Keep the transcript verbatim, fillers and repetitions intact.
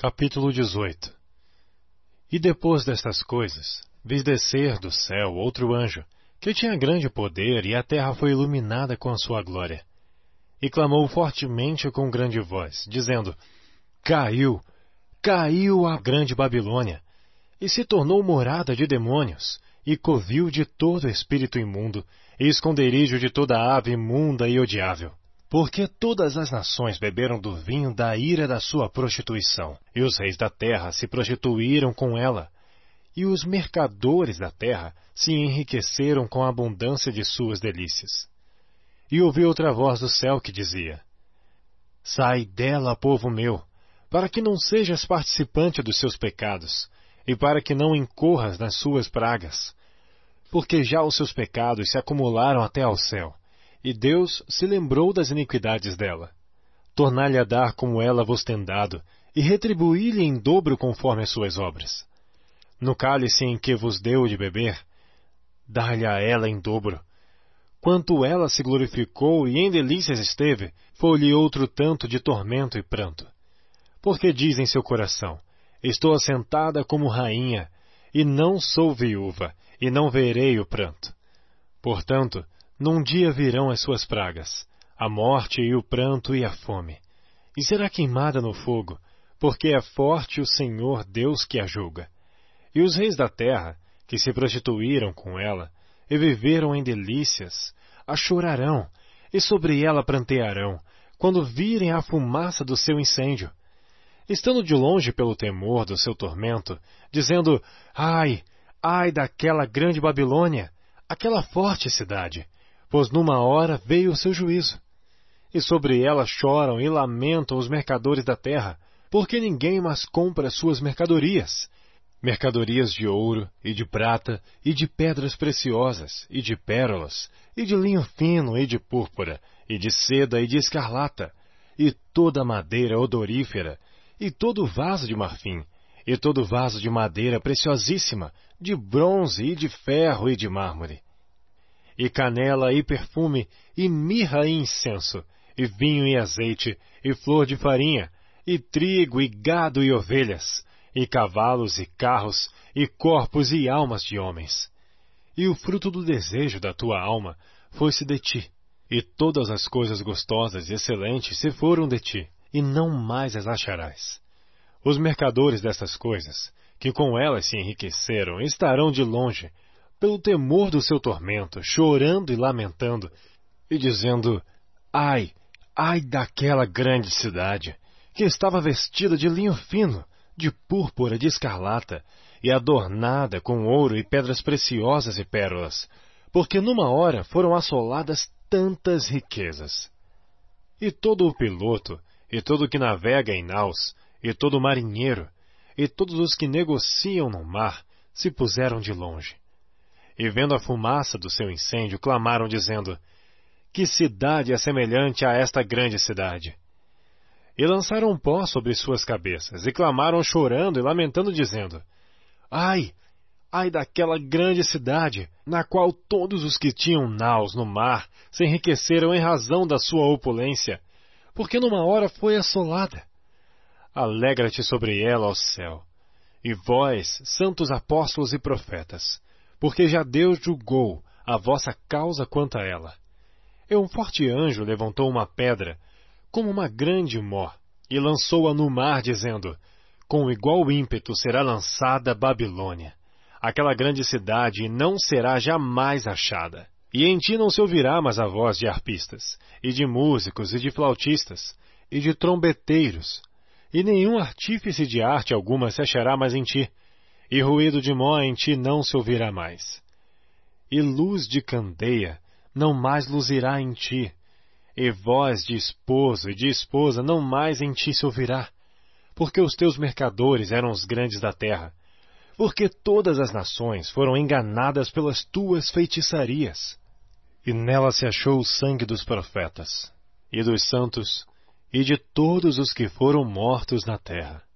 Capítulo dezoito. E depois destas coisas, vi descer do céu outro anjo, que tinha grande poder, e a terra foi iluminada com a sua glória. E clamou fortemente com grande voz, dizendo: Caiu, caiu a grande Babilônia, e se tornou morada de demônios, e covil de todo espírito imundo, e esconderijo de toda ave imunda e odiável. Porque todas as nações beberam do vinho da ira da sua prostituição, e os reis da terra se prostituíram com ela, e os mercadores da terra se enriqueceram com a abundância de suas delícias. E ouvi outra voz do céu que dizia: Sai dela, povo meu, para que não sejas participante dos seus pecados, e para que não incorras nas suas pragas, porque já os seus pecados se acumularam até ao céu, e Deus se lembrou das iniquidades dela. Tornar-lhe a dar como ela vos tem dado, e retribuir-lhe em dobro conforme as suas obras. No cálice em que vos deu de beber, dar-lhe a ela em dobro. Quanto ela se glorificou e em delícias esteve, foi-lhe outro tanto de tormento e pranto. Porque diz em seu coração: Estou assentada como rainha, e não sou viúva, e não verei o pranto. Portanto, num dia virão as suas pragas, a morte e o pranto e a fome, e será queimada no fogo, porque é forte o Senhor Deus que a julga. E os reis da terra, que se prostituíram com ela, e viveram em delícias, a chorarão, e sobre ela prantearão, quando virem a fumaça do seu incêndio. Estando de longe pelo temor do seu tormento, dizendo: Ai, ai daquela grande Babilônia, aquela forte cidade, pois numa hora veio o seu juízo. E sobre ela choram e lamentam os mercadores da terra, porque ninguém mais compra suas mercadorias. Mercadorias de ouro, e de prata, e de pedras preciosas, e de pérolas, e de linho fino, e de púrpura, e de seda, e de escarlata, e toda madeira odorífera, e todo vaso de marfim, e todo vaso de madeira preciosíssima, de bronze, e de ferro, e de mármore. E canela e perfume, e mirra e incenso, e vinho e azeite, e flor de farinha, e trigo e gado e ovelhas, e cavalos e carros, e corpos e almas de homens. E o fruto do desejo da tua alma foi-se de ti, e todas as coisas gostosas e excelentes se foram de ti, e não mais as acharás. Os mercadores destas coisas, que com elas se enriqueceram, estarão de longe, pelo temor do seu tormento, chorando e lamentando, e dizendo: Ai, ai daquela grande cidade, que estava vestida de linho fino, de púrpura, de escarlata, e adornada com ouro e pedras preciosas e pérolas, porque numa hora foram assoladas tantas riquezas. E todo o piloto, e todo o que navega em naus, e todo o marinheiro, e todos os que negociam no mar, se puseram de longe. E vendo a fumaça do seu incêndio, clamaram dizendo: Que cidade é semelhante a esta grande cidade? E lançaram pó sobre suas cabeças, e clamaram chorando e lamentando, dizendo: Ai, ai daquela grande cidade, na qual todos os que tinham naus no mar se enriqueceram em razão da sua opulência, porque numa hora foi assolada. Alegra-te sobre ela, ó céu, e vós, santos apóstolos e profetas, porque já Deus julgou a vossa causa quanto a ela. E um forte anjo levantou uma pedra, como uma grande mó, e lançou-a no mar, dizendo: Com igual ímpeto será lançada Babilônia, aquela grande cidade, e não será jamais achada. E em ti não se ouvirá mais a voz de harpistas, e de músicos, e de flautistas, e de trombeteiros, e nenhum artífice de arte alguma se achará mais em ti, e ruído de mó em ti não se ouvirá mais. E luz de candeia não mais luzirá em ti, e voz de esposo e de esposa não mais em ti se ouvirá, porque os teus mercadores eram os grandes da terra, porque todas as nações foram enganadas pelas tuas feitiçarias. E nela se achou o sangue dos profetas, e dos santos, e de todos os que foram mortos na terra.